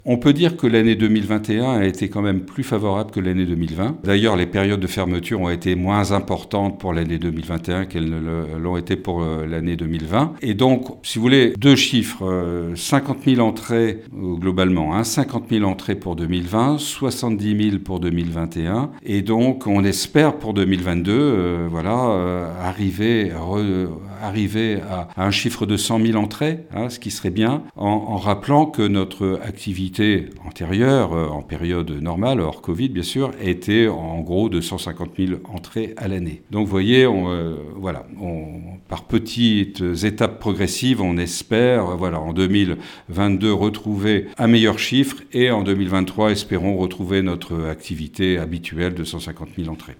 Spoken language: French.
On peut dire que l'année 2021 a été quand même plus favorable que l'année 2020. D'ailleurs, les périodes de fermeture ont été moins importantes pour l'année 2021 qu'elles ne l'ont été pour l'année 2020. Et donc, si vous voulez, deux chiffres, 50 000 entrées globalement, 50 000 entrées pour 2020, 70 000 pour 2021. Et donc, on espère pour 2022, arriver à un chiffre de 100 000 entrées, ce qui serait bien, en rappelant que notre activité antérieure, en période normale, hors Covid bien sûr, était en gros de 150 000 entrées à l'année. Donc vous voyez, par petites étapes progressives, on espère en 2022 retrouver un meilleur chiffre et en 2023, espérons retrouver notre activité habituelle de 150 000 entrées.